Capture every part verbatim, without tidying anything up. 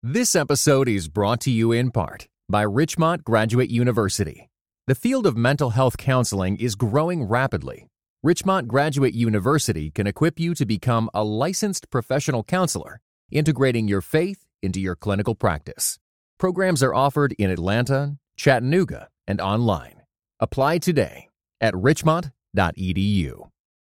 This episode is brought to you in part by Richmont Graduate University. The field of mental health counseling is growing rapidly. Richmont Graduate University can equip you to become a licensed professional counselor, integrating your faith into your clinical practice. Programs are offered in Atlanta, Chattanooga, and online. Apply today at richmont dot e d u.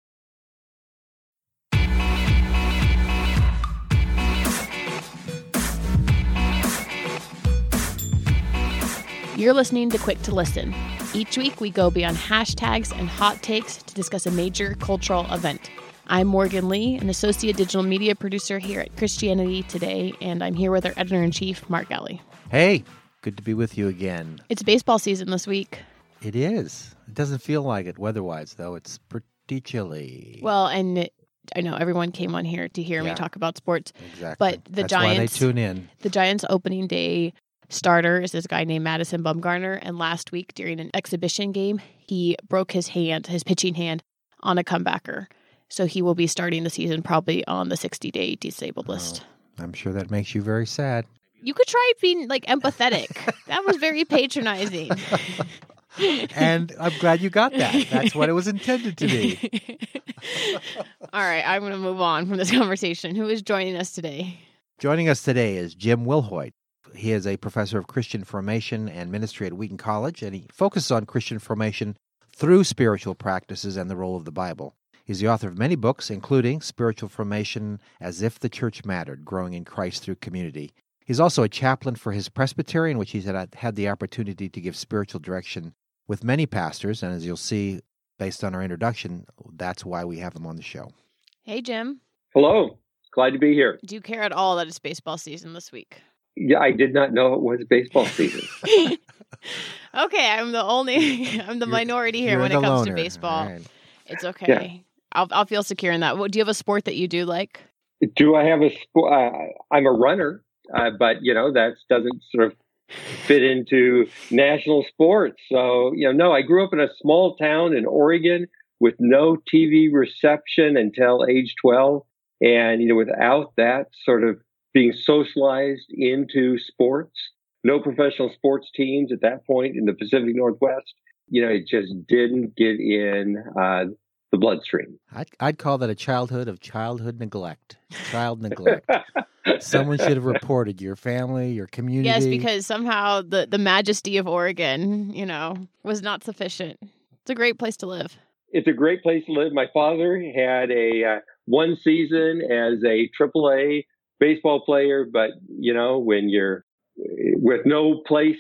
You're listening to Quick to Listen. Each week, we go beyond hashtags and hot takes to discuss a major cultural event. I'm Morgan Lee, an associate digital media producer here at Christianity Today, and I'm here with our editor-in-chief, Mark Galli. Hey, good to be with you again. It's baseball season this week. It is. It doesn't feel like it weather-wise, though. It's pretty chilly. Well, and it, I know everyone came on here to hear Yeah. me talk about sports. Exactly. But the That's Giants, why they tune in. The Giants opening day starter is this guy named Madison Bumgarner, and last week during an exhibition game, he broke his hand, his pitching hand, on a comebacker. So he will be starting the season probably on the sixty-day disabled list. Oh, I'm sure that makes you very sad. You could try being, like, empathetic. That was very patronizing. And I'm glad you got that. That's what it was intended to be. All right, I'm going to move on from this conversation. Who is joining us today? Joining us today is Jim Wilhoit. He is a professor of Christian formation and ministry at Wheaton College, and he focuses on Christian formation through spiritual practices and the role of the Bible. He's the author of many books, including Spiritual Formation as If the Church Mattered, Growing in Christ Through Community. He's also a chaplain for his presbytery, in which he's had, had the opportunity to give spiritual direction with many pastors, and as you'll see based on our introduction, that's why we have him on the show. Hey, Jim. Hello. Glad to be here. Do you care at all that it's baseball season this week? Yeah, I did not know it was baseball season. Okay, I'm the only, I'm the You're- minority here you're when the it comes loner. to baseball. All right. It's okay. Yeah. I'll I'll feel secure in that. What, do you have a sport that you do like? Do I have a sport? Uh, I'm a runner, uh, but, you know, that doesn't sort of fit into national sports. So, you know, no, I grew up in a small town in Oregon with no T V reception until age twelve. And, you know, without that sort of being socialized into sports, no professional sports teams at that point in the Pacific Northwest, you know, it just didn't get in uh, the bloodstream. I'd, I'd call that a childhood of childhood neglect. Child neglect. Someone should have reported your family, your community. Yes, because somehow the, the majesty of Oregon, you know, was not sufficient. It's a great place to live. It's a great place to live. My father had a uh, one season as a triple A baseball player, but, you know, when you're with no place,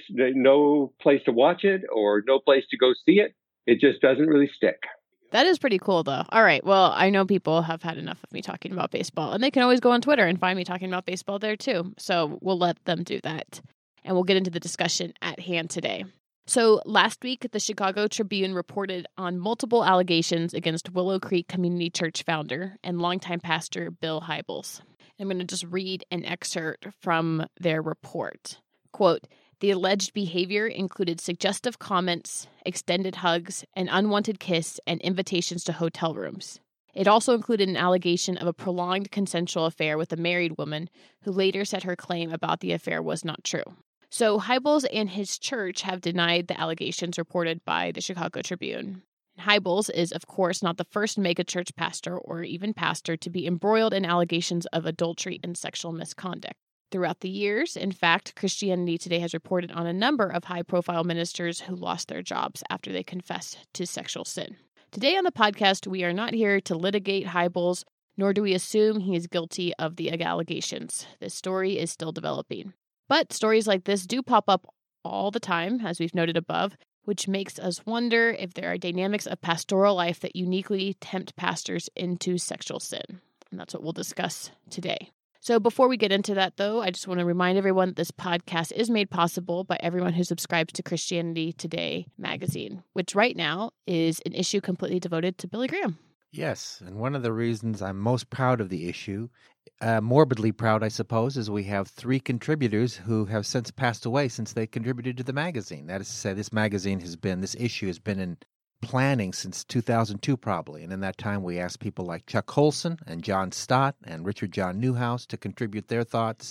no place to watch it or no place to go see it, it just doesn't really stick. That is pretty cool, though. All right. Well, I know people have had enough of me talking about baseball, and they can always go on Twitter and find me talking about baseball there, too. So we'll let them do that. And we'll get into the discussion at hand today. So last week, the Chicago Tribune reported on multiple allegations against Willow Creek Community Church founder and longtime pastor Bill Hybels. I'm going to just read an excerpt from their report. Quote, the alleged behavior included suggestive comments, extended hugs, an unwanted kiss, and invitations to hotel rooms. It also included an allegation of a prolonged consensual affair with a married woman who later said her claim about the affair was not true. So Hybels and his church have denied the allegations reported by the Chicago Tribune. Hybels is, of course, not the first megachurch pastor or even pastor to be embroiled in allegations of adultery and sexual misconduct. Throughout the years, in fact, Christianity Today has reported on a number of high-profile ministers who lost their jobs after they confessed to sexual sin. Today on the podcast, we are not here to litigate Hybels, nor do we assume he is guilty of the allegations. This story is still developing. But stories like this do pop up all the time, as we've noted above, which makes us wonder if there are dynamics of pastoral life that uniquely tempt pastors into sexual sin. And that's what we'll discuss today. So before we get into that, though, I just want to remind everyone that this podcast is made possible by everyone who subscribes to Christianity Today magazine, which right now is an issue completely devoted to Billy Graham. Yes, and one of the reasons I'm most proud of the issue, uh, morbidly proud, I suppose, is we have three contributors who have since passed away since they contributed to the magazine. That is to say, this magazine has been, this issue has been in planning since two thousand two probably, and in that time we asked people like Chuck Colson and John Stott and Richard John Newhouse to contribute their thoughts,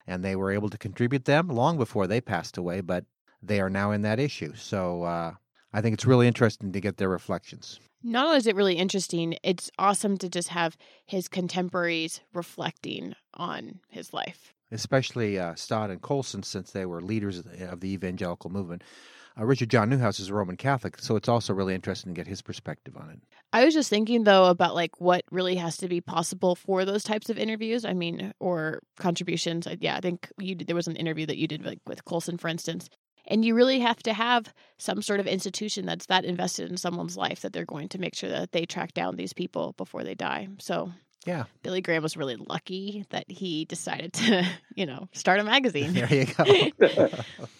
and they were able to contribute them long before they passed away, but they are now in that issue. So uh, I think it's really interesting to get their reflections. Not only is it really interesting, it's awesome to just have his contemporaries reflecting on his life. Especially uh, Stott and Colson, since they were leaders of the evangelical movement. Uh, Richard John Newhouse is a Roman Catholic, so it's also really interesting to get his perspective on it. I was just thinking, though, about like what really has to be possible for those types of interviews. I mean, or contributions. Yeah, I think you did, there was an interview that you did like with Colson, for instance. And you really have to have some sort of institution that's that invested in someone's life that they're going to make sure that they track down these people before they die. So yeah, Billy Graham was really lucky that he decided to, you know, start a magazine. There you go.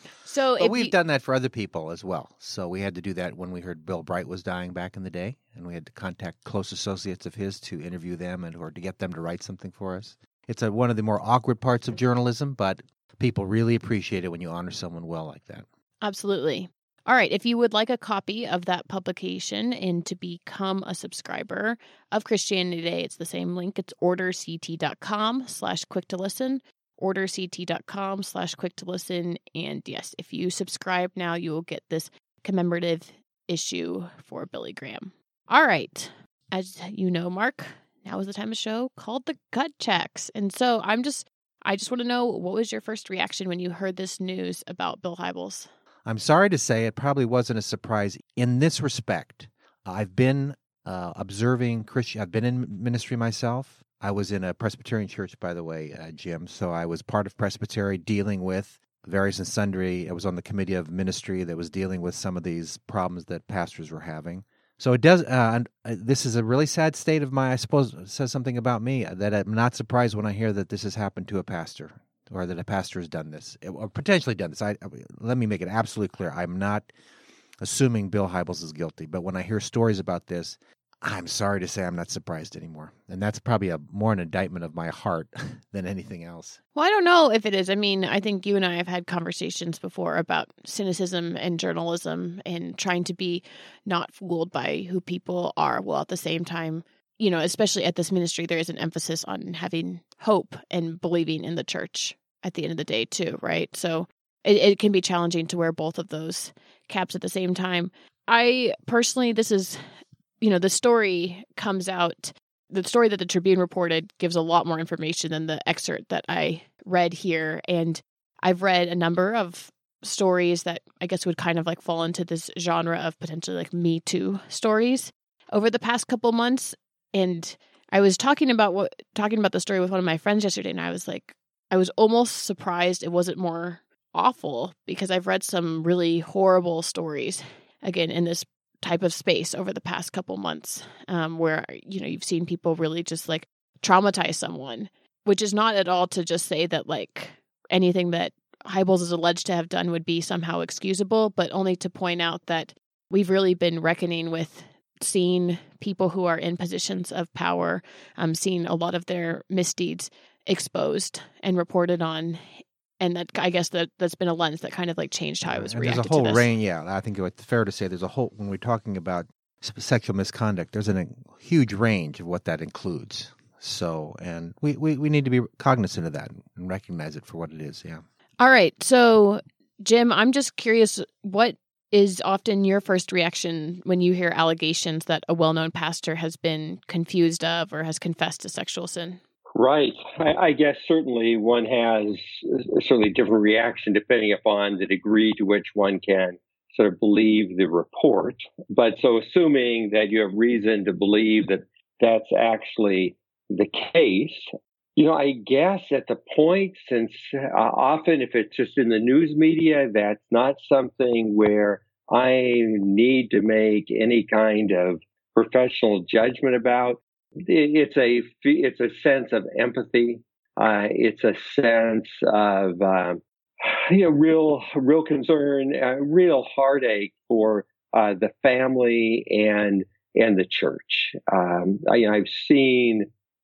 So but we've you, done that for other people as well. So we had to do that when we heard Bill Bright was dying back in the day, and we had to contact close associates of his to interview them and or to get them to write something for us. It's a, one of the more awkward parts of journalism, but people really appreciate it when you honor someone well like that. Absolutely. All right. If you would like a copy of that publication and to become a subscriber of Christianity Today, it's the same link. It's orderct.com slash quick to listen, orderct.com slash quick to listen. And yes, if you subscribe now, you will get this commemorative issue for Billy Graham. All right. As you know, Mark, now is the time of the show called the Gut Checks. And so I'm just, I just want to know, what was your first reaction when you heard this news about Bill Hybels? I'm sorry to say it probably wasn't a surprise in this respect. I've been uh, observing Christian. I've been in ministry myself. I was in a Presbyterian church, by the way, uh, Jim. So I was part of Presbytery dealing with various and sundry. I was on the committee of ministry that was dealing with some of these problems that pastors were having. So it does. Uh, this is a really sad state of my. I suppose it says something about me that I'm not surprised when I hear that this has happened to a pastor, or that a pastor has done this, or potentially done this. I, let me make it absolutely clear. I'm not assuming Bill Hybels is guilty, but when I hear stories about this, I'm sorry to say I'm not surprised anymore. And that's probably a more an indictment of my heart than anything else. Well, I don't know if it is. I mean, I think you and I have had conversations before about cynicism and journalism and trying to be not fooled by who people are, while at the same time, you know, especially at this ministry, there is an emphasis on having hope and believing in the church at the end of the day too, right? So it, it can be challenging to wear both of those caps at the same time. I personally, this is, you know, the story comes out, the story that the Tribune reported gives a lot more information than the excerpt that I read here. And I've read a number of stories that I guess would kind of like fall into this genre of potentially like Me Too stories over the past couple months. And I was talking about what talking about the story with one of my friends yesterday, and I was like, I was almost surprised it wasn't more awful, because I've read some really horrible stories, again, in this type of space over the past couple months, um, where, you know, you've seen people really just like traumatize someone, which is not at all to just say that like anything that Hybels is alleged to have done would be somehow excusable, but only to point out that we've really been reckoning with seeing people who are in positions of power, um, seeing a lot of their misdeeds exposed and reported on. And that, I guess that that's been a lens that kind of like changed how I was and reacting to this. There's a whole to range, yeah. I think it's fair to say there's a whole, when we're talking about sexual misconduct, there's a huge range of what that includes. So, and we, we, we need to be cognizant of that and recognize it for what it is, yeah. All right. So, Jim, I'm just curious, what is often your first reaction when you hear allegations that a well-known pastor has been confused of or has confessed to sexual sin? Right. I, I guess certainly one has a certainly different reaction depending upon the degree to which one can sort of believe the report. But so assuming that you have reason to believe that that's actually the case, you know, I guess at the point, since uh, often if it's just in the news media, that's not something where I need to make any kind of professional judgment about. It's a it's a sense of empathy. Uh, it's a sense of um, you know real real concern, uh, real heartache for uh, the family and and the church. Um, I, I've seen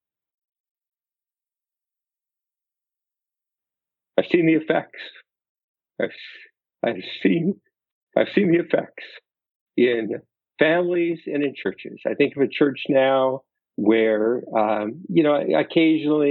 I've seen the effects. I've I've seen I've seen the effects in families and in churches. I think of a church now where, um, you know, occasionally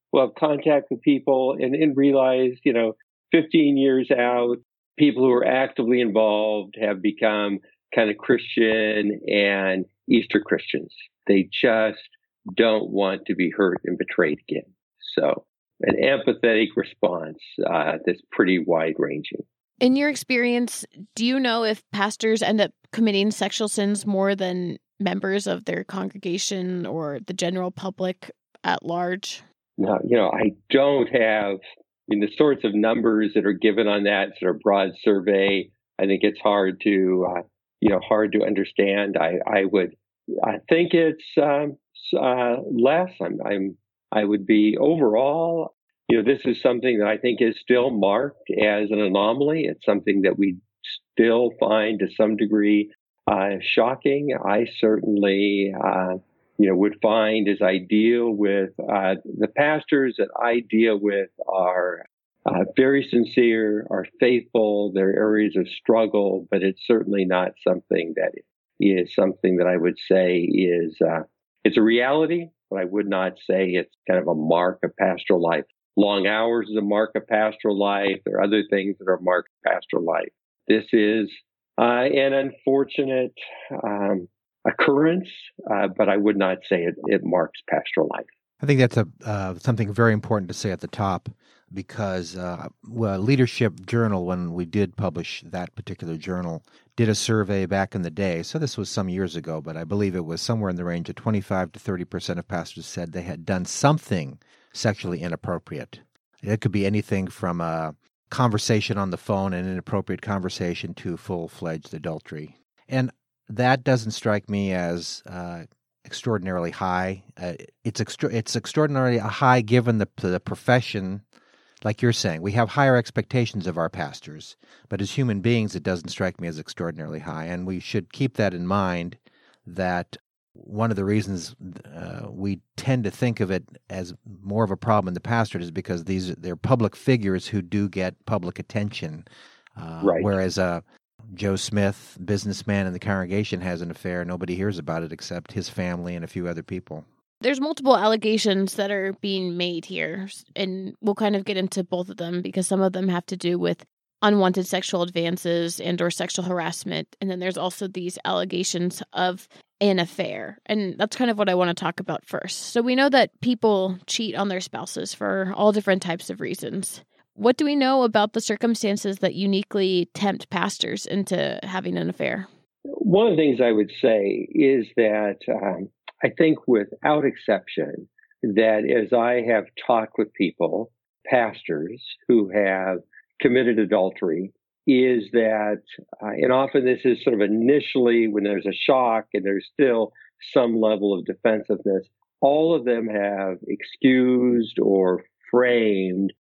we'll have contact with people and, and realize, you know, fifteen years out, people who are actively involved have become kind of Christian and Easter Christians. They just don't want to be hurt and betrayed again. So an empathetic response uh, that's pretty wide ranging. In your experience, do you know if pastors end up committing sexual sins more than members of their congregation or the general public at large? No, you know, I don't have, I mean, the sorts of numbers that are given on that sort of broad survey. I think it's hard to, uh, you know, hard to understand. I, I would, I think it's um, uh, less. I'm, I'm, I would be overall, you know, this is something that I think is still marked as an anomaly. It's something that we still find to some degree uh, shocking. I certainly, uh, you know, would find as I deal with uh, the pastors that I deal with are uh, very sincere, are faithful. There are areas of struggle, but it's certainly not something that is something that I would say is, uh, it's a reality, but I would not say it's kind of a mark of pastoral life. Long hours is a mark of pastoral life. There are other things that are marks of pastoral life. This is uh, an unfortunate um, occurrence, uh, but I would not say it, it marks pastoral life. I think that's a uh, something very important to say at the top, because uh, well, Leadership Journal, when we did publish that particular journal, did a survey back in the day. So this was some years ago, but I believe it was somewhere in the range of twenty-five to thirty percent of pastors said they had done something sexually inappropriate. It could be anything from a conversation on the phone, an inappropriate conversation, to full-fledged adultery. And that doesn't strike me as uh, extraordinarily high. Uh, it's extra- it's extraordinarily high given the the profession. Like you're saying, we have higher expectations of our pastors, but as human beings, it doesn't strike me as extraordinarily high. And we should keep that in mind, that one of the reasons uh, we tend to think of it as more of a problem in the pastorate is because these they're public figures who do get public attention, uh, right. Whereas uh, Joe Smith, businessman in the congregation, has an affair. Nobody hears about it except his family and a few other people. There's multiple allegations that are being made here, and we'll kind of get into both of them because some of them have to do with unwanted sexual advances and or sexual harassment. And then there's also these allegations of an affair. And that's kind of what I want to talk about first. So we know that people cheat on their spouses for all different types of reasons. What do we know about the circumstances that uniquely tempt pastors into having an affair? One of the things I would say is that um, I think without exception that as I have talked with people, pastors who have committed adultery, is that, uh, and often this is sort of initially when there's a shock and there's still some level of defensiveness, all of them have excused or framed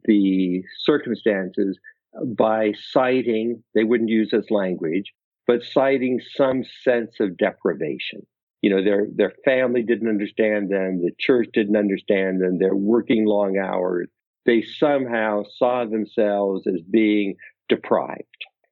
the circumstances by citing, they wouldn't use this language, but citing some sense of deprivation. You know, their their family didn't understand them, the church didn't understand them, they're working long hours. They somehow saw themselves as being deprived,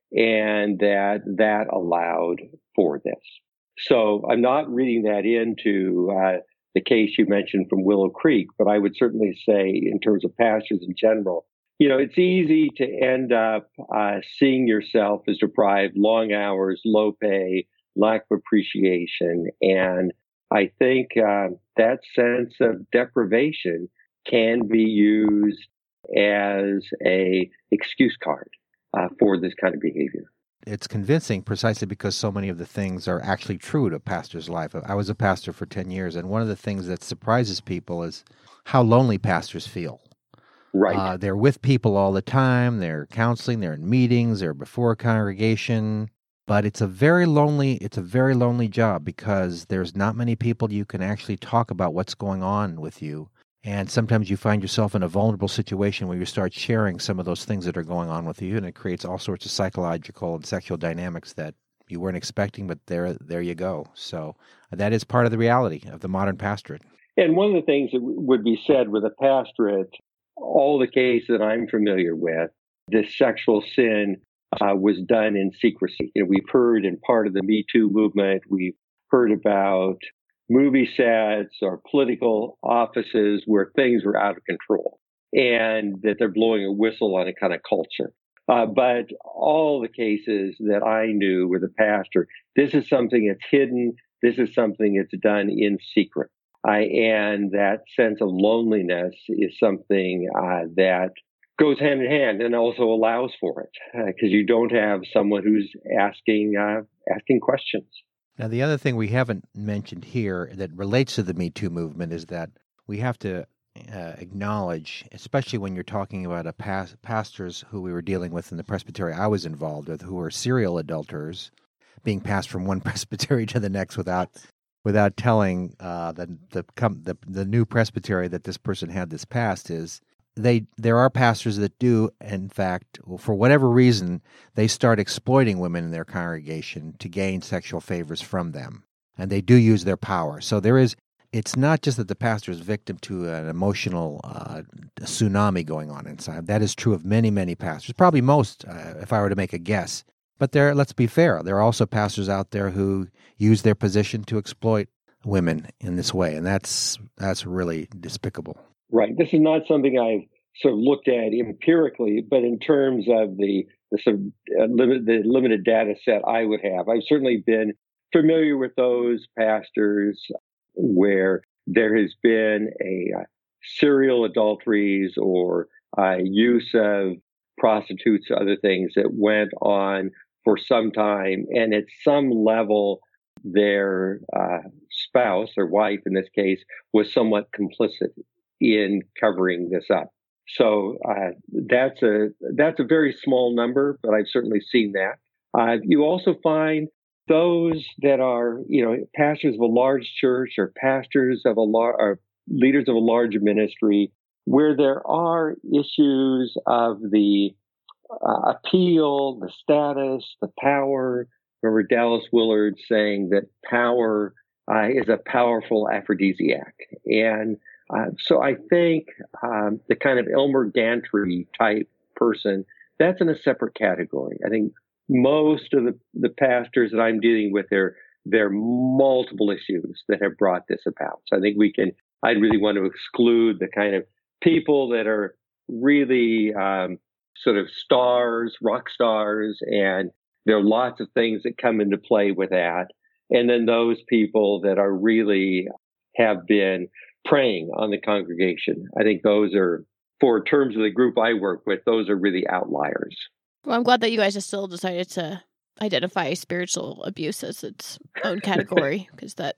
and that that allowed for this. So I'm not reading that into uh, the case you mentioned from Willow Creek, but I would certainly say in terms of pastors in general, you know, it's easy to end up uh, seeing yourself as deprived, long hours, low pay, lack of appreciation. And I think uh, that sense of deprivation can be used as a excuse card uh, for this kind of behavior. It's convincing precisely because so many of the things are actually true to a pastor's life. I was a pastor for ten years, and one of the things that surprises people is how lonely pastors feel. Right. Uh, they're with people all the time. They're counseling. They're in meetings. They're before a congregation. But it's a very lonely, it's a very lonely job because there's not many people you can actually talk about what's going on with you. And sometimes you find yourself in a vulnerable situation where you start sharing some of those things that are going on with you, and it creates all sorts of psychological and sexual dynamics that you weren't expecting, but there there you go. So that is part of the reality of the modern pastorate. And one of the things that would be said with a pastorate, all the cases that I'm familiar with, this sexual sin uh, was done in secrecy. You know, we've heard in part of the Me Too movement, we've heard about movie sets or political offices where things were out of control and that they're blowing a whistle on a kind of culture. Uh, but all the cases that I knew with a pastor, this is something that's hidden. This is something that's done in secret. Uh, and that sense of loneliness is something uh, that goes hand in hand and also allows for it because uh, you don't have someone who's asking uh, asking questions. Now, the other thing we haven't mentioned here that relates to the Me Too movement is that we have to Uh, acknowledge, especially when you're talking about a pas- pastors who we were dealing with in the presbytery I was involved with, who were serial adulterers, being passed from one presbytery to the next without without telling uh, the, the the the new presbytery that this person had this past. Is they there are pastors that do, in fact, for whatever reason, they start exploiting women in their congregation to gain sexual favors from them, and they do use their power. So there is. It's not just that the pastor is victim to an emotional uh, tsunami going on inside. That is true of many, many pastors, probably most, uh, if I were to make a guess. But there, let's be fair, there are also pastors out there who use their position to exploit women in this way, and that's that's really despicable. Right. This is not something I've sort of looked at empirically, but in terms of the the sort of uh, limit, the limited data set I would have, I've certainly been familiar with those pastors where there has been a uh, serial adulteries or uh, use of prostitutes or other things that went on for some time. And at some level, their uh, spouse or wife, in this case, was somewhat complicit in covering this up. So uh, that's a that's a very small number, but I've certainly seen that. Uh, you also find those that are, you know, pastors of a large church or pastors of a large, or leaders of a large ministry, where there are issues of the uh, appeal, the status, the power. Remember Dallas Willard saying that power uh, is a powerful aphrodisiac. And uh, so I think um, the kind of Elmer Gantry type person, that's in a separate category. I think most of the, the pastors that I'm dealing with, there, there are multiple issues that have brought this about. So I think we can, I really want to exclude the kind of people that are really um, sort of stars, rock stars, and there are lots of things that come into play with that. And then those people that are really have been preying on the congregation. I think those are, for terms of the group I work with, those are really outliers. Well, I'm glad that you guys have still decided to identify spiritual abuse as its own category, because that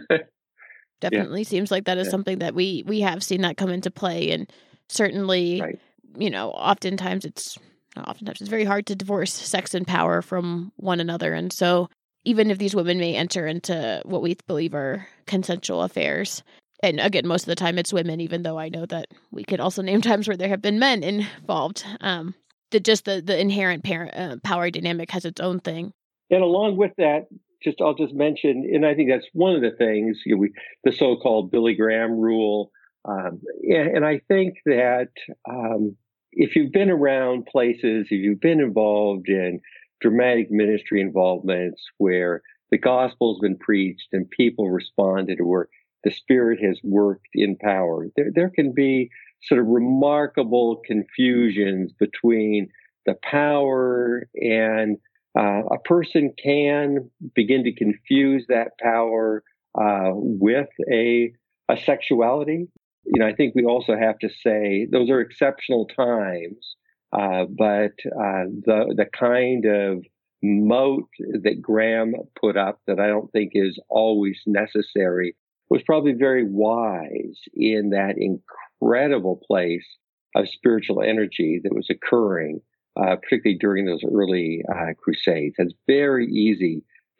definitely yeah. seems like that is yeah. something that we, we have seen that come into play. And certainly, right. you know, oftentimes it's, not oftentimes it's very hard to divorce sex and power from one another. And so even if these women may enter into what we believe are consensual affairs, and again, most of the time it's women, even though I know that we could also name times where there have been men involved, um, The, just the, the inherent parent, uh, power dynamic has its own thing. And along with that, just I'll just mention, and I think that's one of the things, you know, we, the so-called Billy Graham rule. Um, and, and I think that um, if you've been around places, if you've been involved in dramatic ministry involvements where the gospel's been preached and people responded, or where the Spirit has worked in power, there, there can be sort of remarkable confusions between the power, and uh, a person can begin to confuse that power uh, with a, a sexuality. You know, I think we also have to say those are exceptional times, uh, but uh, the the kind of moat that Graham put up that I don't think is always necessary was probably very wise in that incredible place of spiritual energy that was occurring, uh, particularly during those early uh, crusades. It's very easy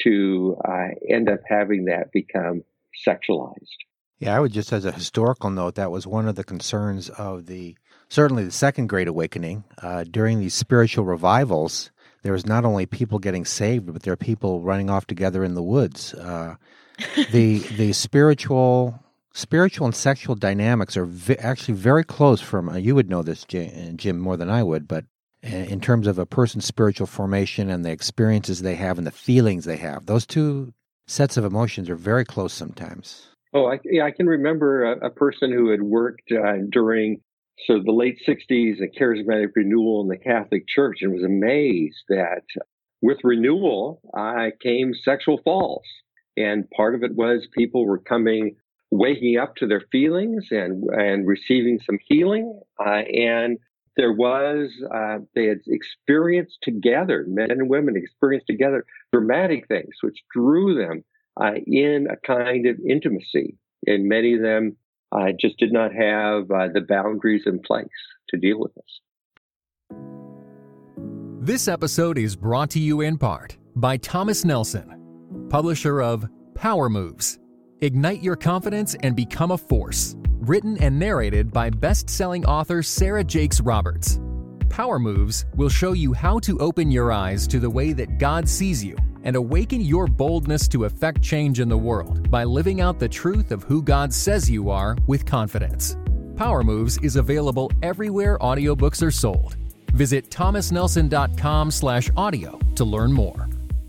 to uh, end up having that become sexualized. Yeah, I would just, as a historical note, that was one of the concerns of the, certainly the Second Great Awakening. Uh, during these spiritual revivals, there was not only people getting saved, but there are people running off together in the woods. Uh, the the spiritual spiritual and sexual dynamics are vi- actually very close from, uh, you would know this, Jim, more than I would, but in terms of a person's spiritual formation and the experiences they have and the feelings they have, those two sets of emotions are very close sometimes. Oh, I, yeah, I can remember a, a person who had worked uh, during so the late sixties, a charismatic renewal in the Catholic Church, and was amazed that with renewal uh, came sexual falls. And part of it was people were coming, waking up to their feelings and, and receiving some healing. Uh, and there was, uh, they had experienced together, men and women experienced together dramatic things, which drew them uh, in a kind of intimacy. And many of them uh, just did not have uh, the boundaries in place to deal with this. This episode is brought to you in part by Thomas Nelson, publisher of Power Moves. Ignite your confidence and become a force. Written and narrated by best-selling author Sarah Jakes Roberts. Power Moves will show you how to open your eyes to the way that God sees you and awaken your boldness to affect change in the world by living out the truth of who God says you are with confidence. Power Moves is available everywhere audiobooks are sold. Visit thomas nelson dot com slash audio to learn more.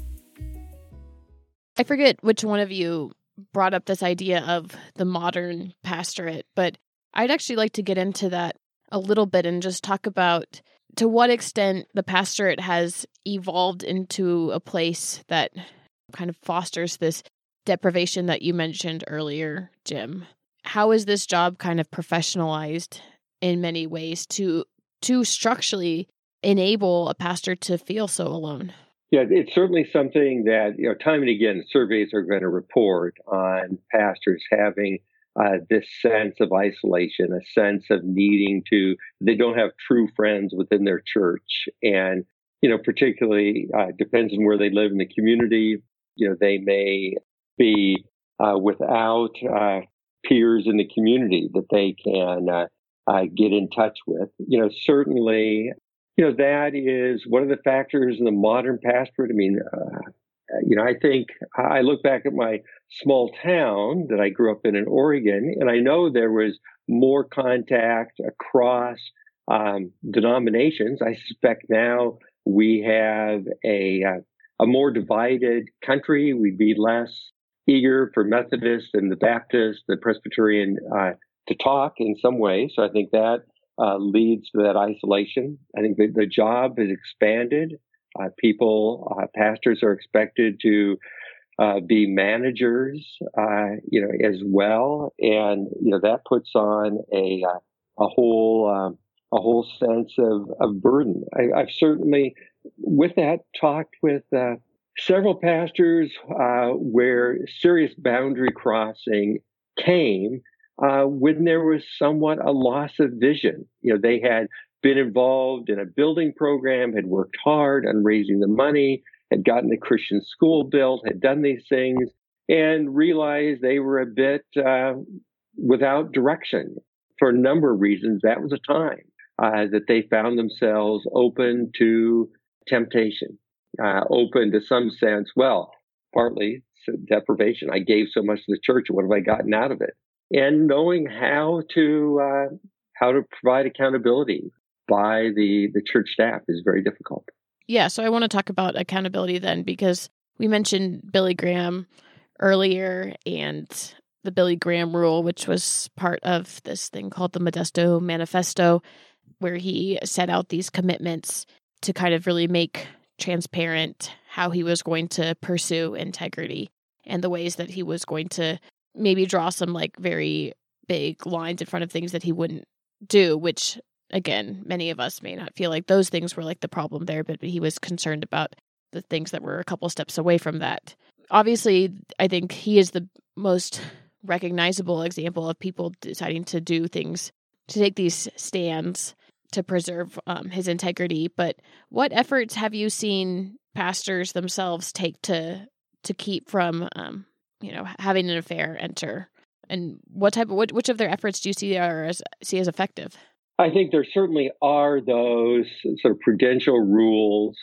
I forget which one of you brought up this idea of the modern pastorate, but I'd actually like to get into that a little bit and just talk about to what extent the pastorate has evolved into a place that kind of fosters this deprivation that you mentioned earlier, Jim. How is this job kind of professionalized in many ways to to structurally enable a pastor to feel so alone? Yeah, it's certainly something that, you know, time and again, surveys are going to report on pastors having uh, this sense of isolation, a sense of needing to, they don't have true friends within their church. And, you know, particularly uh, depends on where they live in the community. You know, they may be uh, without uh, peers in the community that they can uh, uh, get in touch with. You know, certainly, you know, that is one of the factors in the modern pastorate. I mean, uh, you know, I think I look back at my small town that I grew up in in Oregon, and I know there was more contact across um, denominations. I suspect now we have a uh, a more divided country. We'd be less eager for Methodist and the Baptist, the Presbyterian uh, to talk in some ways. So I think that uh, leads to that isolation. I think the, the job has expanded. Uh, people, uh, pastors are expected to uh, be managers, uh, you know, as well, and you know that puts on a uh, a whole um, a whole sense of of burden. I, I've certainly, with that, talked with uh, several pastors uh, where serious boundary crossing came uh, when there was somewhat a loss of vision. You know, they had been involved in a building program, had worked hard on raising the money, had gotten the Christian school built, had done these things, and realized they were a bit uh, without direction. For a number of reasons, that was a time uh, that they found themselves open to temptation, uh, open to some sense, well, partly deprivation. I gave so much to the church, what have I gotten out of it? And knowing how to uh, how to provide accountability by the, the church staff is very difficult. Yeah, so I want to talk about accountability then, because we mentioned Billy Graham earlier and the Billy Graham rule, which was part of this thing called the Modesto Manifesto, where he set out these commitments to kind of really make transparent how he was going to pursue integrity and the ways that he was going to maybe draw some like very big lines in front of things that he wouldn't do, which again, many of us may not feel like those things were like the problem there, but he was concerned about the things that were a couple steps away from that. Obviously, I think he is the most recognizable example of people deciding to do things, to take these stands to preserve um, his integrity. But what efforts have you seen pastors themselves take to to keep from, um, you know, having an affair enter? And what type of what, which of their efforts do you see are as see as effective? I think there certainly are those sort of prudential rules,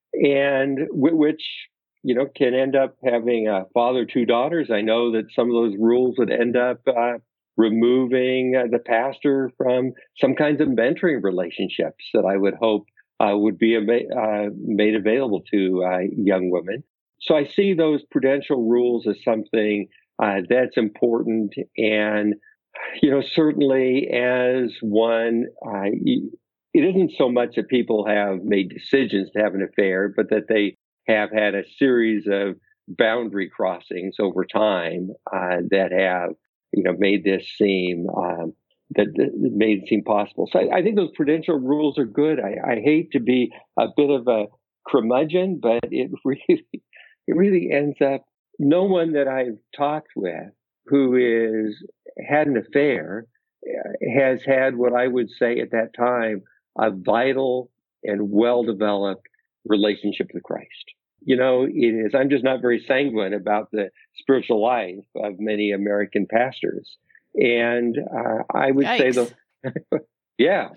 and w- which, you know, can end up having a father, two daughters. I know that some of those rules would end up uh, removing uh, the pastor from some kinds of mentoring relationships that I would hope uh, would be ama- uh, made available to uh, young women. So I see those prudential rules as something uh, that's important. And, you know, certainly as one, uh, it isn't so much that people have made decisions to have an affair, but that they have had a series of boundary crossings over time uh, that have, you know, made this seem um, that, that made it seem possible. So I, I think those prudential rules are good. I, I hate to be a bit of a curmudgeon, but it really, it really ends up. No one that I've talked with who is had an affair has had what I would say at that time a vital and well-developed relationship with Christ. You know, it is. I'm just not very sanguine about the spiritual life of many American pastors, and uh, I would Yikes. say the, yeah.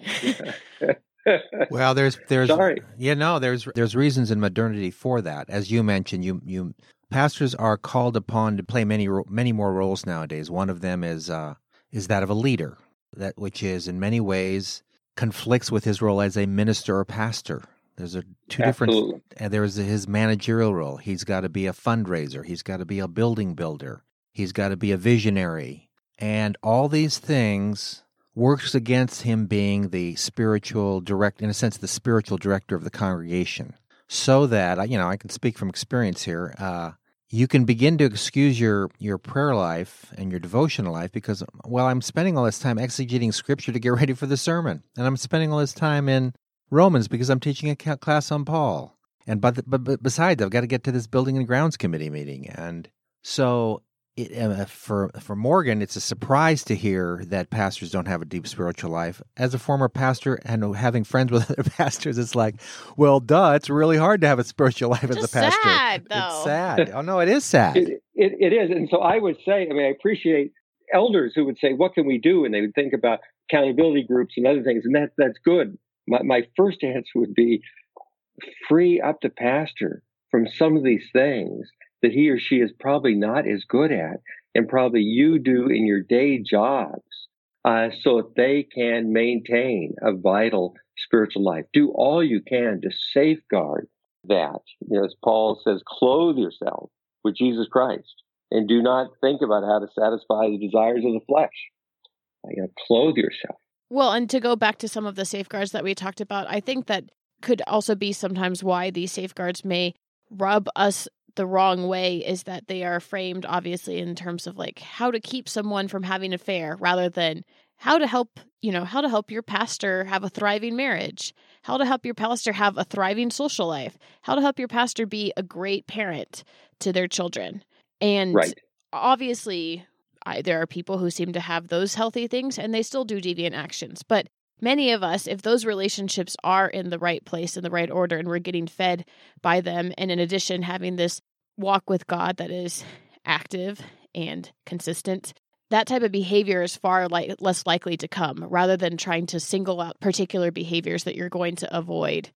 Well, there's there's Sorry. yeah no there's there's reasons in modernity for that. As you mentioned, you you pastors are called upon to play many many more roles nowadays. One of them is uh, is that of a leader, that which is in many ways conflicts with his role as a minister or pastor. There's a two Absolutely. different. And there's his managerial role. He's got to be a fundraiser. He's got to be a building builder. He's got to be a visionary, and all these things works against him being the spiritual direct, in a sense, the spiritual director of the congregation. So that, you know, I can speak from experience here. Uh, you can begin to excuse your your prayer life and your devotional life because, well, I'm spending all this time exegeting Scripture to get ready for the sermon, and I'm spending all this time in Romans because I'm teaching a class on Paul. And but, but, but besides, I've got to get to this building and grounds committee meeting. And so it, uh, for for Morgan, it's a surprise to hear that pastors don't have a deep spiritual life. As a former pastor and having friends with other pastors, it's like, well, duh, it's really hard to have a spiritual life as Just a pastor. sad, though. It's sad. Oh, no, it is sad. It, it, it is. And so I would say, I mean, I appreciate elders who would say, what can we do? And they would think about accountability groups and other things. And that that's good. My, my first answer would be free up the pastor from some of these things that he or she is probably not as good at, and probably you do in your day jobs, uh, so that they can maintain a vital spiritual life. Do all you can to safeguard that. You know, as Paul says, clothe yourself with Jesus Christ, and do not think about how to satisfy the desires of the flesh. You know, clothe yourself. Well, and to go back to some of the safeguards that we talked about, I think that could also be sometimes why these safeguards may rub us the wrong way, is that they are framed obviously in terms of like how to keep someone from having an affair rather than how to help, you know, how to help your pastor have a thriving marriage, how to help your pastor have a thriving social life, how to help your pastor be a great parent to their children. And right. obviously I, there are people who seem to have those healthy things and they still do deviant actions. But many of us, if those relationships are in the right place, in the right order, and we're getting fed by them, and in addition, having this walk with God that is active and consistent, that type of behavior is far li- less likely to come, rather than trying to single out particular behaviors that you're going to avoid.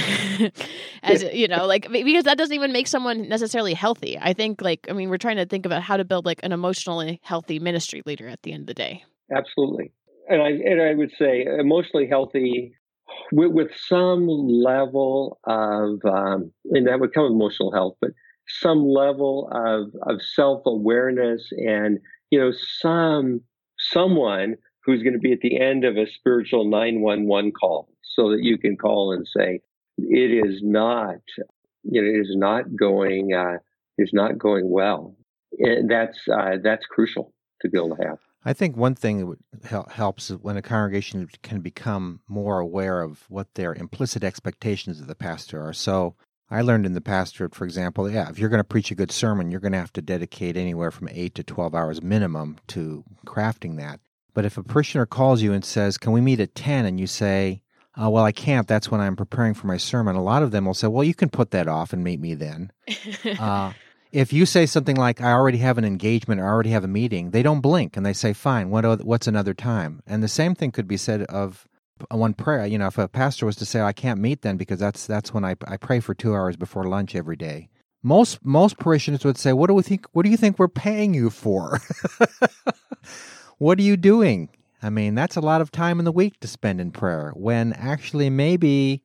As you know, like, because that doesn't even make someone necessarily healthy. I think, like, I mean, we're trying to think about how to build like an emotionally healthy ministry leader at the end of the day. Absolutely. And I and I would say emotionally healthy with, with some level of, um, and that would come with emotional health, but some level of, of self-awareness and, you know, some someone who's going to be at the end of a spiritual nine one one call, so that you can call and say, it is not, you know, it is not going, uh, is not going well. And that's uh, that's crucial to be able to have. I think one thing that would hel- helps is when a congregation can become more aware of what their implicit expectations of the pastor are. So I learned in the pastorate, for example, yeah, if you're going to preach a good sermon, you're going to have to dedicate anywhere from eight to twelve hours minimum to crafting that. But if a parishioner calls you and says, can we meet at ten? And you say, oh, well, I can't. That's when I'm preparing for my sermon. A lot of them will say, well, you can put that off and meet me then. uh, if you say something like, I already have an engagement or I already have a meeting, they don't blink and they say, fine, what other, what's another time? And the same thing could be said of one prayer. You know, if a pastor was to say, I can't meet then because that's that's when I, I pray for two hours before lunch every day. Most most parishioners would say, what do we think? What do you think we're paying you for? What are you doing? I mean, that's a lot of time in the week to spend in prayer, when actually maybe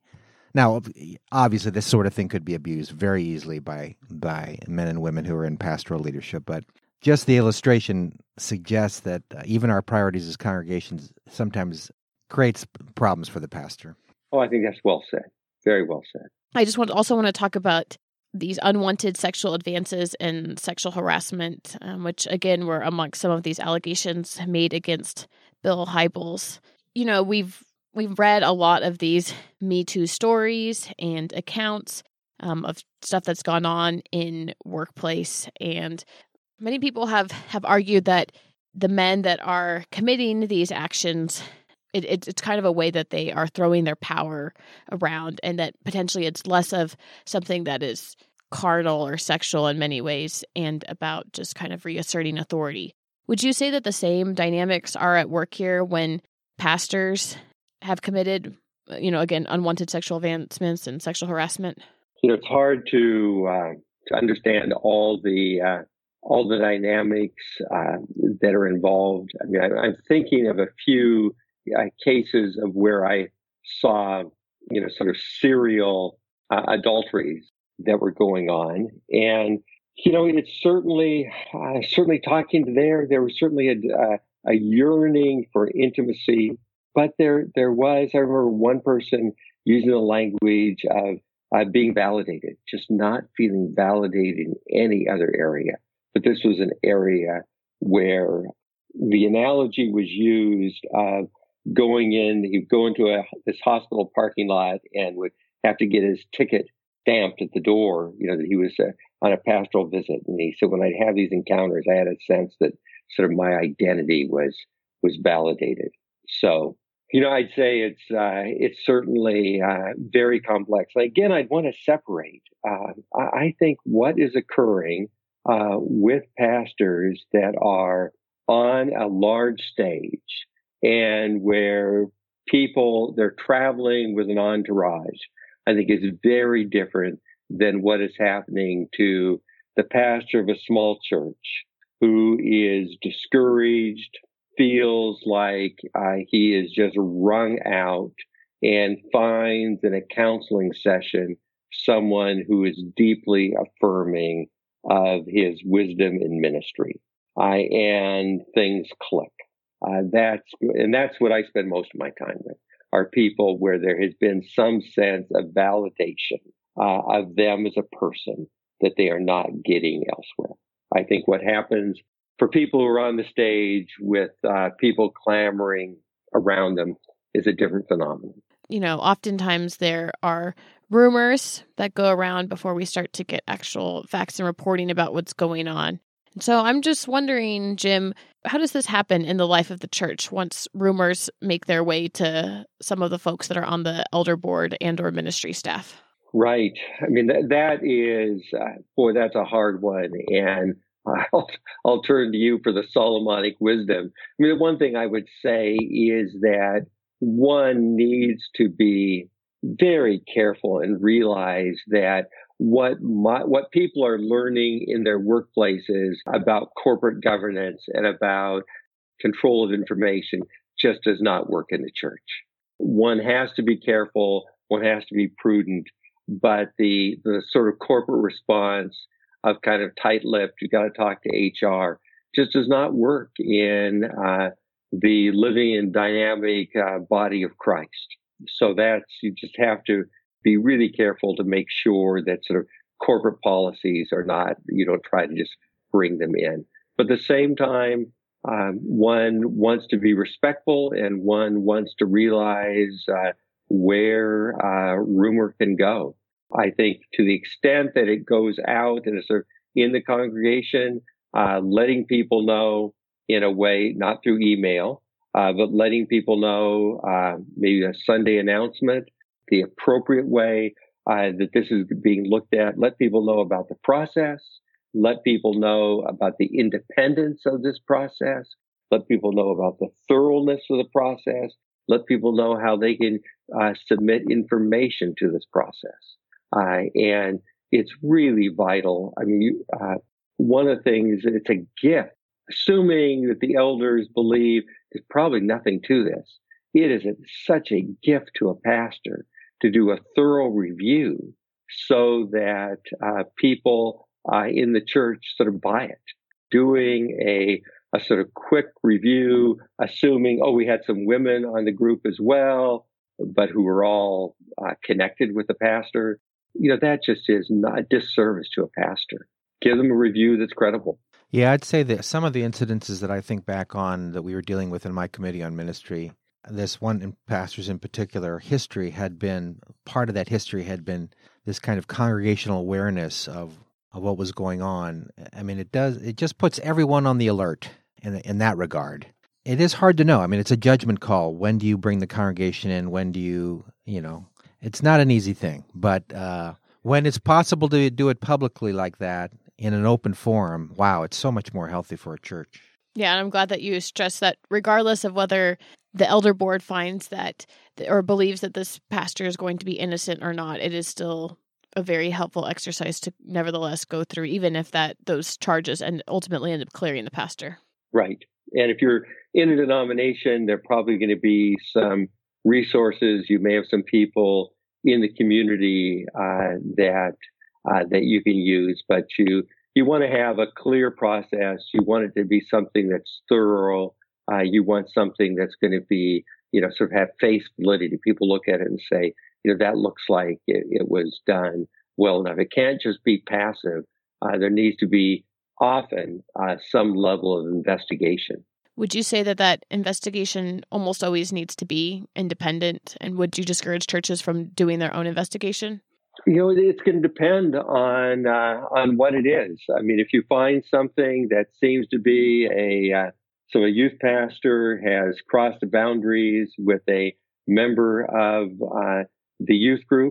Now, obviously, this sort of thing could be abused very easily by by men and women who are in pastoral leadership, but just the illustration suggests that uh, even our priorities as congregations sometimes creates problems for the pastor. Oh, I think that's well said. Very well said. I just want also want to talk about these unwanted sexual advances and sexual harassment, um, which again were amongst some of these allegations made against Bill Hybels. You know, we've we've read a lot of these Me Too stories and accounts um, of stuff that's gone on in workplace, and many people have, have argued that the men that are committing these actions, it, it, it's kind of a way that they are throwing their power around, and that potentially it's less of something that is carnal or sexual in many ways and about just kind of reasserting authority. Would you say that the same dynamics are at work here when pastors have committed, you know, again, unwanted sexual advancements and sexual harassment? You know, it's hard to uh, to understand all the uh, all the dynamics uh, that are involved. I mean, I, I'm thinking of a few uh, cases of where I saw, you know, sort of serial uh, adulteries that were going on, and you know, it's certainly uh, certainly talking there. There was certainly a, a a yearning for intimacy, but there there was. I remember one person using the language of uh, being validated, just not feeling validated in any other area. But this was an area where the analogy was used of going in. He'd go into a, this hospital parking lot and would have to get his ticket stamped at the door, you know, that he was uh, on a pastoral visit. And he said, when I'd have these encounters, I had a sense that sort of my identity was was validated. So, you know, I'd say it's uh, it's certainly uh, very complex. And again, I'd want to separate. Uh, I think what is occurring uh, with pastors that are on a large stage and where people, they're traveling with an entourage, I think is very different than what is happening to the pastor of a small church who is discouraged, feels like uh, he is just wrung out, and finds in a counseling session someone who is deeply affirming of his wisdom in ministry. Uh, and things click. Uh, that's and that's what I spend most of my time with, are people where there has been some sense of validation uh, of them as a person that they are not getting elsewhere. I think what happens for people who are on the stage with uh, people clamoring around them is a different phenomenon. You know, oftentimes there are rumors that go around before we start to get actual facts and reporting about what's going on. So I'm just wondering, Jim, how does this happen in the life of the church once rumors make their way to some of the folks that are on the elder board and or ministry staff? Right. I mean, that, that is, uh, boy, that's a hard one. And I'll, I'll turn to you for the Solomonic wisdom. I mean, the one thing I would say is that one needs to be very careful and realize that what my, what people are learning in their workplaces about corporate governance and about control of information just does not work in the church. One has to be careful. One has to be prudent. But the the sort of corporate response of kind of tight-lipped, you got to talk to H R, just does not work in uh, the living and dynamic uh, body of Christ. So that's, you just have to be really careful to make sure that sort of corporate policies are not, you don't try to just bring them in. But at the same time, um, one wants to be respectful and one wants to realize uh, where uh, rumor can go. I think to the extent that it goes out and is sort of in the congregation, uh, letting people know in a way, not through email, uh, but letting people know, uh, maybe a Sunday announcement, the appropriate way uh, that this is being looked at. Let people know about the process. Let people know about the independence of this process. Let people know about the thoroughness of the process. Let people know how they can uh, submit information to this process. Uh, and it's really vital. I mean, you, uh, one of the things, it's a gift. Assuming that the elders believe there's probably nothing to this, it is a, such a gift to a pastor to do a thorough review so that uh, people uh, in the church sort of buy it. Doing a, a sort of quick review, assuming, oh, we had some women on the group as well, but who were all uh, connected with the pastor. You know, that just is not a disservice to a pastor. Give them a review that's credible. Yeah, I'd say that some of the incidences that I think back on that we were dealing with in my committee on ministry, this one in pastors in particular, history had been, part of that history had been this kind of congregational awareness of, of what was going on. I mean, it does, it just puts everyone on the alert in, in that regard. It is hard to know. I mean, it's a judgment call. When do you bring the congregation in? When do you, you know, it's not an easy thing. But uh, when it's possible to do it publicly like that in an open forum, wow, it's so much more healthy for a church. Yeah, and I'm glad that you stress that regardless of whether the elder board finds that or believes that this pastor is going to be innocent or not, it is still a very helpful exercise to nevertheless go through, even if that those charges and ultimately end up clearing the pastor. Right. And if you're in a denomination, there are probably going to be some resources. You may have some people in the community uh, that uh, that you can use, but you you want to have a clear process. You want it to be something that's thorough. Uh, you want something that's going to be, you know, sort of have face validity. People look at it and say, you know, that looks like it, it was done well enough. It can't just be passive. Uh, there needs to be often uh, some level of investigation. Would you say that that investigation almost always needs to be independent? And would you discourage churches from doing their own investigation? You know, it's going to depend on uh, on what it is. I mean, if you find something that seems to be a uh, so a youth pastor has crossed the boundaries with a member of uh, the youth group,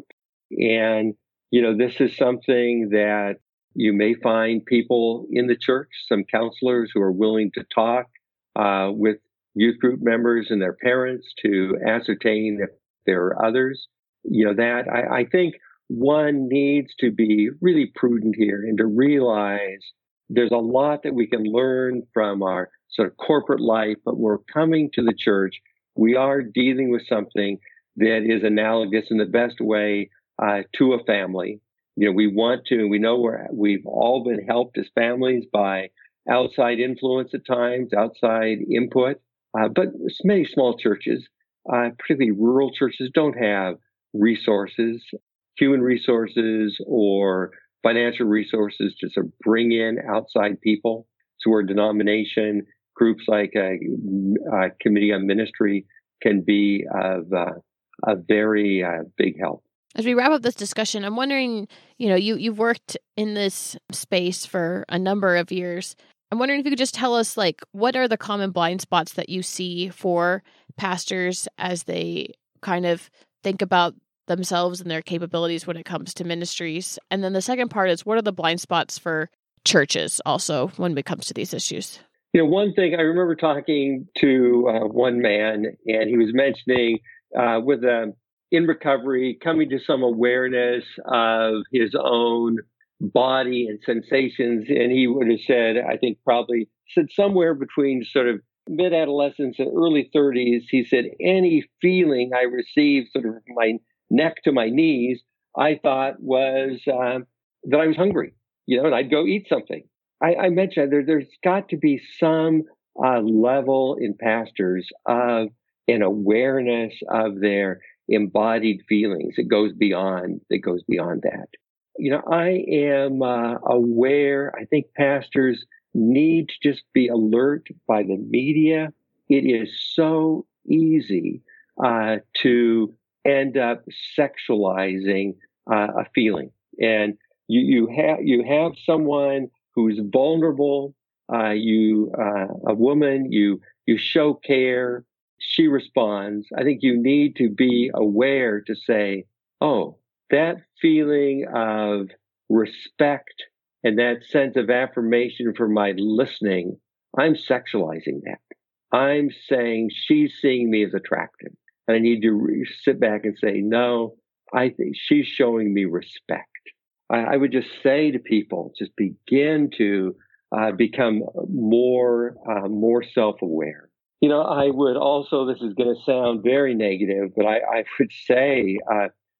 and you know, this is something that you may find people in the church, some counselors who are willing to talk uh, with youth group members and their parents to ascertain if there are others. You know, that I, I think one needs to be really prudent here and to realize there's a lot that we can learn from our sort of corporate life, but we're coming to the church. We are dealing with something that is analogous in the best way uh, to a family. You know, we want to, we know we're, we've all been helped as families by outside influence at times, outside input. Uh, but many small churches, uh, particularly rural churches, don't have resources, human resources or financial resources to sort of bring in outside people. So where denomination groups like a, a committee on ministry can be of uh, a very uh, big help. As we wrap up this discussion, I'm wondering, you know, you, you've worked in this space for a number of years. I'm wondering if you could just tell us, like, what are the common blind spots that you see for pastors as they kind of think about themselves and their capabilities when it comes to ministries? And then the second part is, what are the blind spots for churches also when it comes to these issues? You know, one thing I remember talking to uh, one man, and he was mentioning uh, with a in recovery, coming to some awareness of his own body and sensations. And he would have said, I think probably said somewhere between sort of mid-adolescence and early thirties, he said, any feeling I received sort of from my neck to my knees, I thought was um, that I was hungry, you know, and I'd go eat something. I, I mentioned there, there's got to be some uh, level in pastors of an awareness of their embodied feelings. It goes beyond, it goes beyond that. You know, I am uh, aware, I think pastors need to just be alert by the media. It is so easy uh, to end up sexualizing uh, a feeling. And you, you have, you have someone who's vulnerable, uh, you, uh, a woman, you, you show care, she responds. I think you need to be aware to say, oh, that feeling of respect and that sense of affirmation for my listening, I'm sexualizing that. I'm saying she's seeing me as attractive. And I need to re- sit back and say, no, I think she's showing me respect. I, I would just say to people, just begin to uh, become more, uh, more self-aware. You know, I would also, this is going to sound very negative, but I, I would say, uh,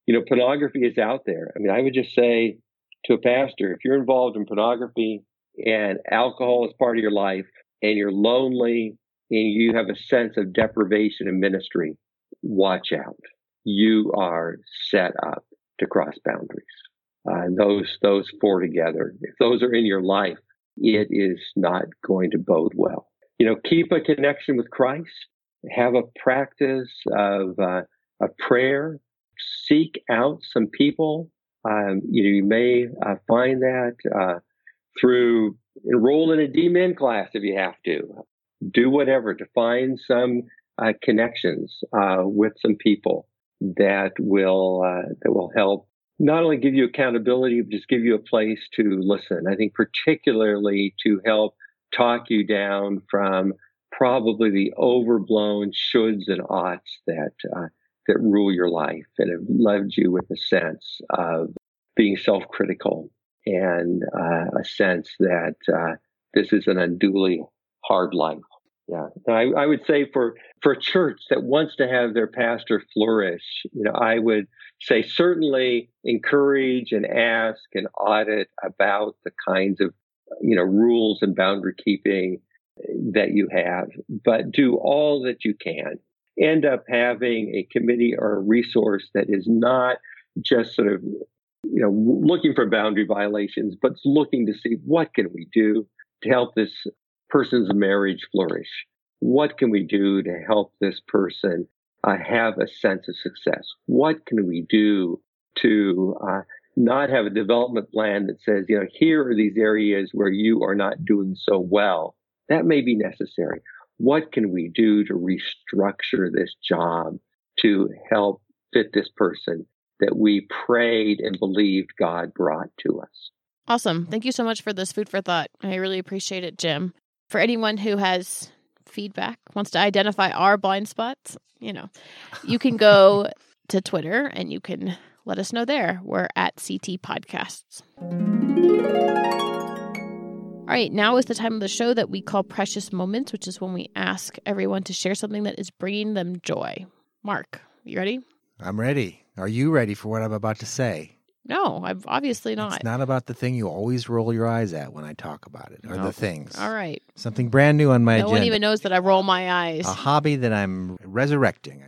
you know, pornography is out there. I mean, I would just say to a pastor, if you're involved in pornography and alcohol is part of your life and you're lonely and you have a sense of deprivation in ministry, watch out. You are set up to cross boundaries. Uh, those those four together, if those are in your life, it is not going to bode well. You know, keep a connection with Christ. Have a practice of uh, a prayer. Seek out some people. Um, you know, you may uh, find that uh, through enroll in a D-Min class if you have to. Do whatever to find some uh, connections uh, with some people that will uh, that will help not only give you accountability, but just give you a place to listen. I think particularly to help talk you down from probably the overblown shoulds and oughts that uh, that rule your life and have left you with a sense of being self-critical and uh, a sense that uh, this is an unduly hard life. Yeah, I, I would say for for a church that wants to have their pastor flourish, you know, I would say certainly encourage and ask and audit about the kinds of, you know, rules and boundary keeping that you have, but do all that you can. End up having a committee or a resource that is not just sort of, you know, looking for boundary violations, but looking to see what can we do to help this person's marriage flourish. What can we do to help this person uh, have a sense of success? What can we do to uh, not have a development plan that says, you know, here are these areas where you are not doing so well. That may be necessary. What can we do to restructure this job to help fit this person that we prayed and believed God brought to us? Awesome. Thank you so much for this food for thought. I really appreciate it, Jim. For anyone who has feedback, wants to identify our blind spots, you know, you can go to Twitter and you can let us know there. We're at C T Podcasts. All right, now is the time of the show that we call Precious Moments, which is when we ask everyone to share something that is bringing them joy. Mark, you ready? I'm ready. Are you ready for what I'm about to say? No, I'm obviously not. It's not about the thing you always roll your eyes at when I talk about it, or No. the things. All right. Something brand new on my No agenda. one even knows that I roll my eyes. A hobby that I'm resurrecting.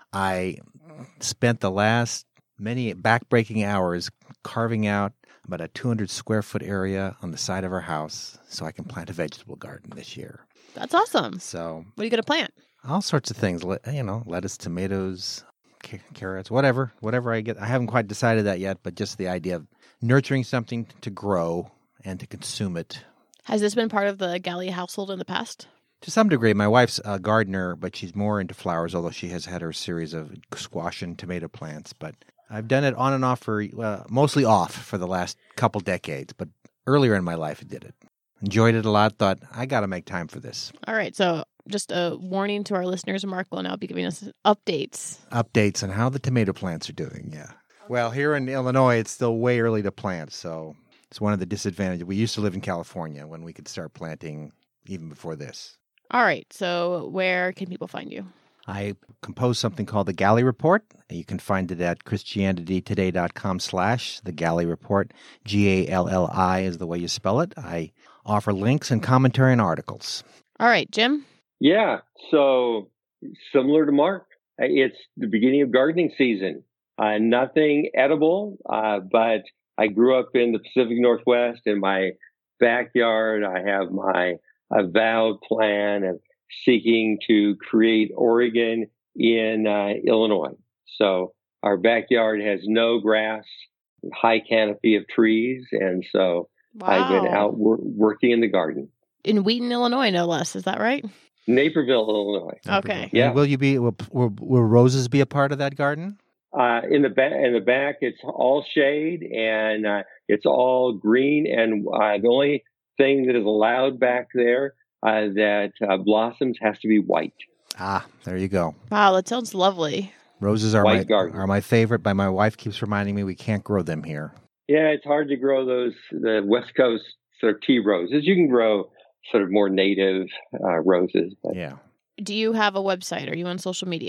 I spent the last many back-breaking hours carving out about a two hundred square foot area on the side of our house so I can plant a vegetable garden this year. That's awesome. So, what are you going to plant? All sorts of things, you know, lettuce, tomatoes, carrots, whatever, whatever I get. I haven't quite decided that yet, but just the idea of nurturing something to grow and to consume it. Has this been part of the Galley household in the past? To some degree. My wife's a gardener, but she's more into flowers, although she has had her series of squash and tomato plants. But I've done it on and off for, well, mostly off for the last couple decades, but earlier in my life I did it. Enjoyed it a lot, thought, I got to make time for this. All right, so just a warning to our listeners, Mark will now be giving us updates. Updates on how the tomato plants are doing, yeah. Well, here in Illinois, it's still way early to plant, so it's one of the disadvantages. We used to live in California when we could start planting even before this. All right, so where can people find you? I composed something called the Galley Report. You can find it at christianitytoday.com slash the Galley Report. G A L L I is the way you spell it. I offer links and commentary and articles. All right, Jim? Yeah, so similar to Mark, it's the beginning of gardening season. Uh, nothing edible, uh, but I grew up in the Pacific Northwest. In my backyard, I have my avowed plan of seeking to create Oregon in uh, Illinois. So our backyard has no grass, high canopy of trees, and so wow. I've been out wor- working in the garden. In Wheaton, Illinois, no less. Is that right? Naperville, Illinois. Okay. Yeah. And will you be? Will, will, will roses be a part of that garden? Uh, in the back, in the back, it's all shade and uh, it's all green. And uh, the only thing that is allowed back there uh, that uh, blossoms has to be white. Ah, there you go. Wow, that sounds lovely. Roses are white my garden. are my favorite, but my wife keeps reminding me we can't grow them here. Yeah, it's hard to grow those the West Coast sort of tea roses. You can grow sort of more native uh, roses. But. Yeah. Do you have a website? Are you on social media?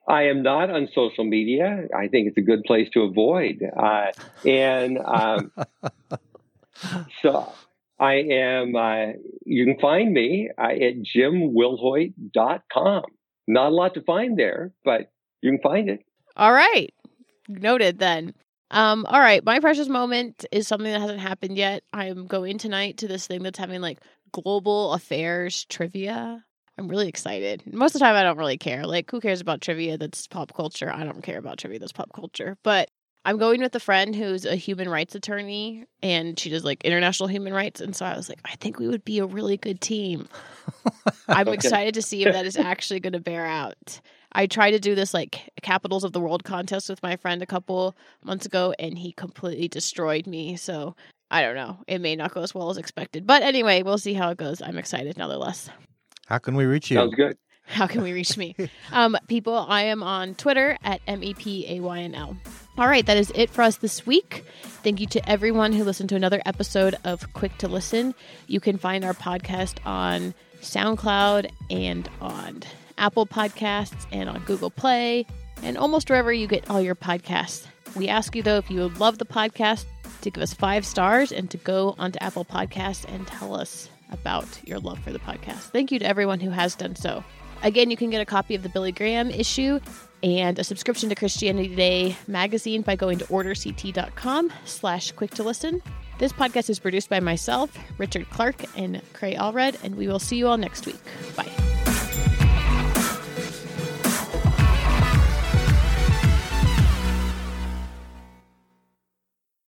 I am not on social media. I think it's a good place to avoid. Uh, and um, so I am, uh, you can find me uh, at jim wilhoit dot com. Not a lot to find there, but you can find it. All right. Noted then. Um, all right. My precious moment is something that hasn't happened yet. I'm going tonight to this thing that's having like global affairs trivia. I'm really excited. Most of the time, I don't really care. Like, who cares about trivia that's pop culture? I don't care about trivia that's pop culture. But I'm going with a friend who's a human rights attorney, and she does, like, international human rights. And so I was like, I think we would be a really good team. I'm Okay. excited to see if that is actually going to bear out. I tried to do this, like, Capitals of the World contest with my friend a couple months ago, and he completely destroyed me. So I don't know. It may not go as well as expected. But anyway, we'll see how it goes. I'm excited nonetheless. How can we reach you? Sounds good. How can we reach me? Um, people, I am on Twitter at M E P A Y N L. All right, that is it for us this week. Thank you to everyone who listened to another episode of Quick to Listen. You can find our podcast on SoundCloud and on Apple Podcasts and on Google Play and almost wherever you get all your podcasts. We ask you, though, if you love the podcast, to give us five stars and to go onto Apple Podcasts and tell us about your love for the podcast. Thank you to everyone who has done so. Again, you can get a copy of the Billy Graham issue and a subscription to Christianity Today magazine by going to orderct.com slash quick to listen. This podcast is produced by myself, Richard Clark, and Cray Allred, and we will see you all next week. Bye.